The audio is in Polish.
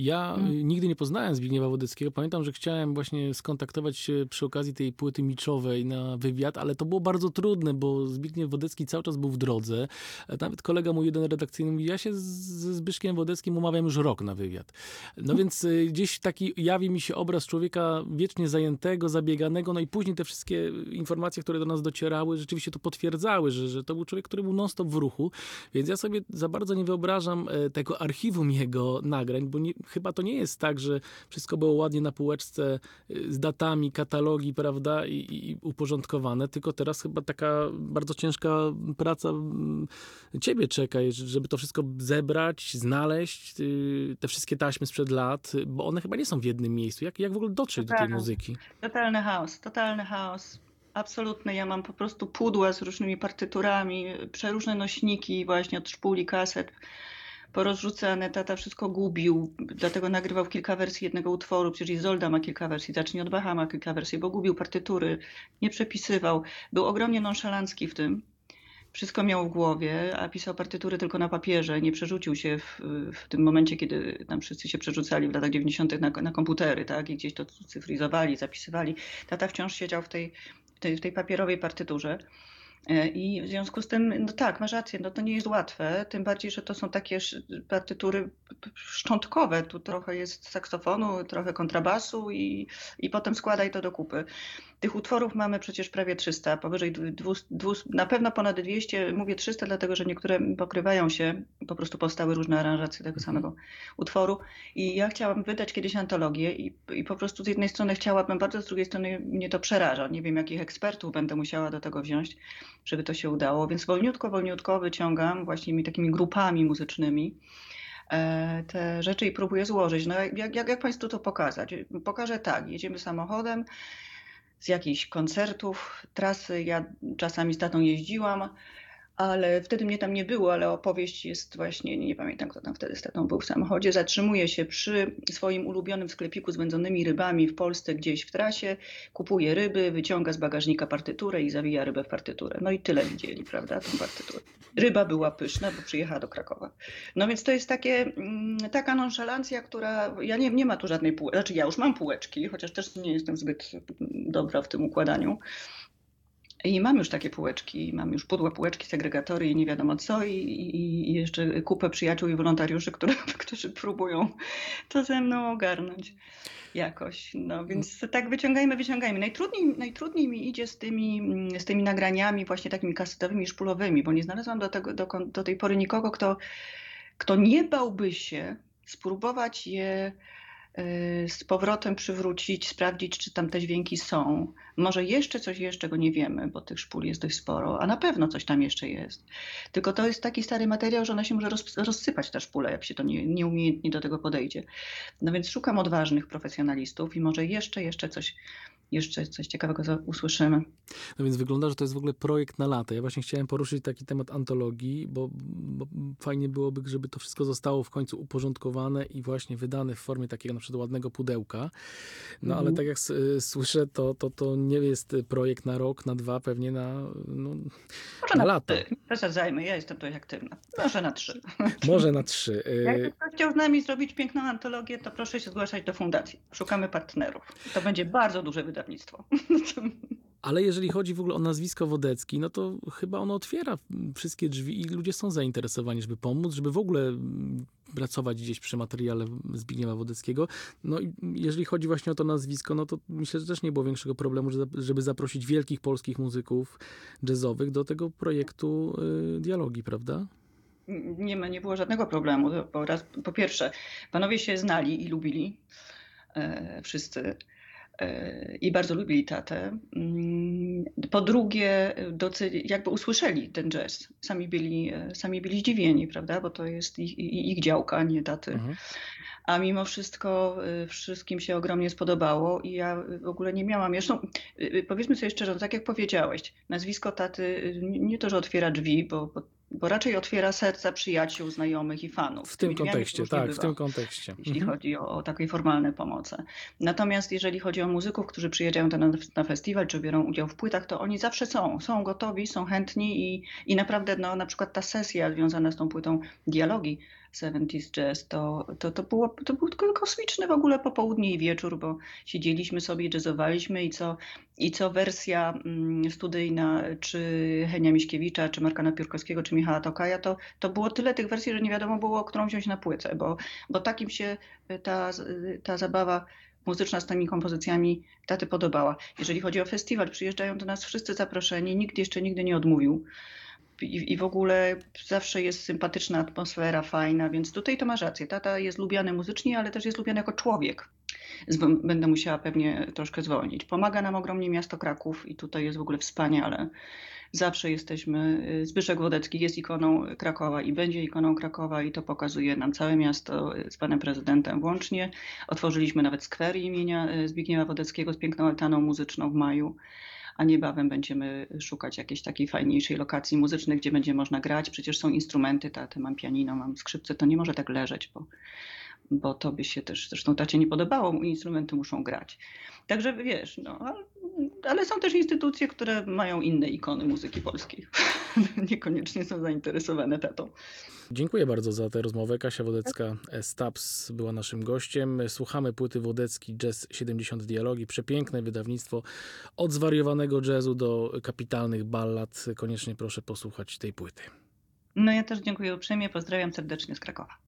Ja nigdy nie poznałem Zbigniewa Wodeckiego. Pamiętam, że chciałem właśnie skontaktować się przy okazji tej płyty Miczowej na wywiad, ale to było bardzo trudne, bo Zbigniew Wodecki cały czas był w drodze. Nawet kolega mój jeden redakcyjny mówi, ja się ze Zbyszkiem Wodeckim umawiam już rok na wywiad. No więc gdzieś taki jawi mi się obraz człowieka wiecznie zajętego, zabieganego, no i później te wszystkie informacje, które do nas docierały, rzeczywiście to potwierdzały, że to był człowiek, który był non-stop w ruchu, więc ja sobie za bardzo nie wyobrażam tego archiwum jego nagrań, bo chyba to nie jest tak, że wszystko było ładnie na półeczce z datami, katalogi, prawda, i uporządkowane, tylko teraz chyba taka bardzo ciężka praca ciebie czeka, żeby to wszystko zebrać, znaleźć, te wszystkie taśmy sprzed lat, bo one chyba nie są w jednym miejscu. Jak w ogóle dotrzeć do tej muzyki? Totalny chaos. Absolutny. Ja mam po prostu pudła z różnymi partyturami, przeróżne nośniki właśnie od szpuli, kaset, porozrzucane. Tata wszystko gubił, dlatego nagrywał kilka wersji jednego utworu. Przecież Izolda ma kilka wersji, Zacznij od Bacha ma kilka wersji, bo gubił partytury, nie przepisywał. Był ogromnie nonszalancki w tym. Wszystko miał w głowie, a pisał partytury tylko na papierze. Nie przerzucił się w tym momencie, kiedy tam wszyscy się przerzucali w latach 90. na komputery, tak? I gdzieś to cyfryzowali, zapisywali. Tata wciąż siedział w tej papierowej partyturze. I w związku z tym, no tak, masz rację, no to nie jest łatwe, tym bardziej, że to są takie partytury szczątkowe. Tu trochę jest saksofonu, trochę kontrabasu i potem składaj to do kupy. Tych utworów mamy przecież prawie 300, powyżej 200, na pewno ponad 200, mówię 300, dlatego że niektóre pokrywają się, po prostu powstały różne aranżacje tego samego utworu. I ja chciałam wydać kiedyś antologię i po prostu z jednej strony chciałabym bardzo, z drugiej strony mnie to przeraża. Nie wiem, jakich ekspertów będę musiała do tego wziąć, żeby to się udało, więc wolniutko wyciągam właśnie takimi grupami muzycznymi te rzeczy i próbuję złożyć. No jak Państwu to pokazać? Pokażę tak, jedziemy samochodem z jakichś koncertów, trasy, ja czasami z tatą jeździłam, ale wtedy mnie tam nie było, ale opowieść jest właśnie, nie pamiętam kto tam wtedy z tatą był w samochodzie, zatrzymuje się przy swoim ulubionym sklepiku z wędzonymi rybami w Polsce gdzieś w trasie, kupuje ryby, wyciąga z bagażnika partyturę i zawija rybę w partyturę. No i tyle widzieli, prawda, tą partyturę. Ryba była pyszna, bo przyjechała do Krakowa. No więc to jest taka nonszalancja, która, ja nie ma tu żadnej półeczki, znaczy ja już mam półeczki, chociaż też nie jestem zbyt dobra w tym układaniu. I mam już takie półeczki, mam już pudła półeczki, segregatory i nie wiadomo co i jeszcze kupę przyjaciół i wolontariuszy, którzy próbują to ze mną ogarnąć jakoś. No więc tak wyciągajmy. Najtrudniej mi idzie z tymi nagraniami właśnie takimi kasetowymi, szpulowymi, bo nie znalazłam do tej pory nikogo, kto nie bałby się spróbować je z powrotem przywrócić, sprawdzić, czy tam te dźwięki są. Może jeszcze coś jest, czego nie wiemy, bo tych szpul jest dość sporo, a na pewno coś tam jeszcze jest. Tylko to jest taki stary materiał, że ona się może rozsypać, ta szpula, jak się to nieumiejętnie do tego podejdzie. No więc szukam odważnych profesjonalistów i może jeszcze coś ciekawego usłyszymy. No więc wygląda, że to jest w ogóle projekt na lata. Ja właśnie chciałem poruszyć taki temat antologii, bo fajnie byłoby, żeby to wszystko zostało w końcu uporządkowane i właśnie wydane w formie takiego na przykład ładnego pudełka. No ale tak jak słyszę, to nie jest projekt na rok, na 2, pewnie na lata. Przesadzajmy, ja jestem dość aktywna. Może na 3. Może na 3. Jak ktoś chciał z nami zrobić piękną antologię, to proszę się zgłaszać do fundacji. Szukamy partnerów. To będzie bardzo duże wydawnictwo. Ale jeżeli chodzi w ogóle o nazwisko Wodecki, no to chyba ono otwiera wszystkie drzwi i ludzie są zainteresowani, żeby pomóc, żeby w ogóle pracować gdzieś przy materiale Zbigniewa Wodeckiego. No i jeżeli chodzi właśnie o to nazwisko, no to myślę, że też nie było większego problemu, żeby zaprosić wielkich polskich muzyków jazzowych do tego projektu Dialogi, prawda? Nie było żadnego problemu. Po pierwsze, panowie się znali i lubili wszyscy. I bardzo lubili tatę. Po drugie, jakby usłyszeli ten jazz. Sami byli zdziwieni, prawda? Bo to jest ich działka, a nie taty. A mimo wszystko wszystkim się ogromnie spodobało i ja w ogóle nie miałam. Zresztą powiedzmy sobie szczerze, tak jak powiedziałeś, nazwisko taty nie to, że otwiera drzwi, bo raczej otwiera serca przyjaciół, znajomych i fanów. W tym kontekście, tak, w tym kontekście. Jeśli chodzi o takie formalne pomoce. Natomiast jeżeli chodzi o muzyków, którzy przyjeżdżają na festiwal, czy biorą udział w płytach, to oni zawsze są gotowi, są chętni i naprawdę na przykład ta sesja związana z tą płytą Dialogi 70s jazz, to był tylko kosmiczny w ogóle popołudnie i wieczór, bo siedzieliśmy sobie, jazzowaliśmy i co wersja studyjna, czy Henia Miśkiewicza, czy Marka Napiórkowskiego, czy Michała Tokaja, to było tyle tych wersji, że nie wiadomo było, którą wziąć na płytę, bo takim się ta zabawa muzyczna z tymi kompozycjami taty podobała. Jeżeli chodzi o festiwal, przyjeżdżają do nas wszyscy zaproszeni, nikt jeszcze nigdy nie odmówił. I w ogóle zawsze jest sympatyczna atmosfera, fajna, więc tutaj to masz rację. Tata jest lubiany muzycznie, ale też jest lubiany jako człowiek. Będę musiała pewnie troszkę zwolnić. Pomaga nam ogromnie miasto Kraków i tutaj jest w ogóle wspaniale. Zawsze jesteśmy, Zbyszek Wodecki jest ikoną Krakowa i będzie ikoną Krakowa i to pokazuje nam całe miasto z panem prezydentem włącznie. Otworzyliśmy nawet skwer imienia Zbigniewa Wodeckiego z piękną altaną muzyczną w maju, a niebawem będziemy szukać jakiejś takiej fajniejszej lokacji muzycznej, gdzie będzie można grać. Przecież są instrumenty, mam pianino, mam skrzypce, to nie może tak leżeć, bo to by się też, zresztą tacie nie podobało, instrumenty muszą grać. Także wiesz, ale są też instytucje, które mają inne ikony muzyki polskiej. Niekoniecznie są zainteresowane tatą. Dziękuję bardzo za tę rozmowę. Kasia Wodecka-Stabs była naszym gościem. Słuchamy płyty Wodecki Jazz 70 Dialogi. Przepiękne wydawnictwo. Od zwariowanego jazzu do kapitalnych ballad. Koniecznie proszę posłuchać tej płyty. No ja też dziękuję uprzejmie. Pozdrawiam serdecznie z Krakowa.